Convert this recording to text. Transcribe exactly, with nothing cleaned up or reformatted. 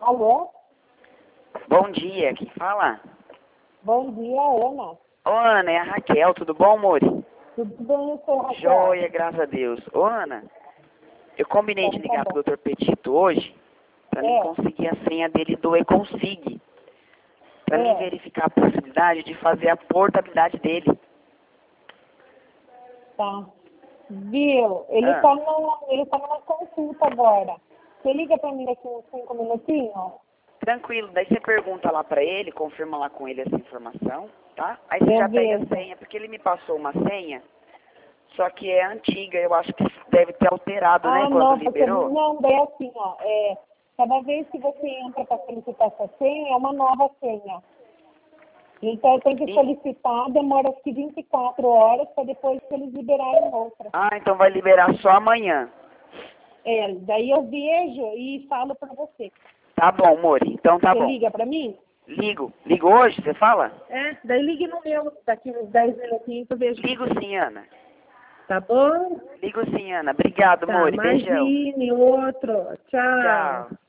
Alô? Bom dia, quem fala? Bom dia, Ana. Ô, Ana, é a Raquel, tudo bom, amor? Tudo bem, eu sou a Raquel? Joia, graças a Deus. Ô, Ana, eu combinei de Então, tá ligar bom. pro doutor Petito hoje pra mim É. conseguir a senha dele do eConsig. Pra mim É. verificar a possibilidade de fazer a portabilidade dele. Tá. Viu? Ele Ah, tá, numa, ele tá numa consulta agora. Você liga pra mim daqui uns cinco minutinhos? tranquilo, daí você pergunta lá pra ele, confirma lá com ele essa informação, tá? Aí você Eu já pega a vejo. senha, porque ele me passou uma senha, só que é antiga, eu acho que deve ter alterado, né, Ah, quando não, porque liberou. não, daí é assim, ó. É, cada vez que você entra para solicitar essa senha, é uma nova senha. Então tem que E- solicitar, demora acho que vinte e quatro horas para depois eles liberarem outra. Ah, então vai liberar só amanhã. É, daí eu vejo e falo para você. Tá bom, amor. Então tá Você bom. liga para mim? Ligo. Ligo hoje, você fala? É, daí ligue no meu, daqui uns dez minutinhos eu vejo. Ligo sim, Ana. Tá bom? Ligo sim, Ana. Obrigado, Tá, amor. Beijão. imagine outro. Tchau. Tchau.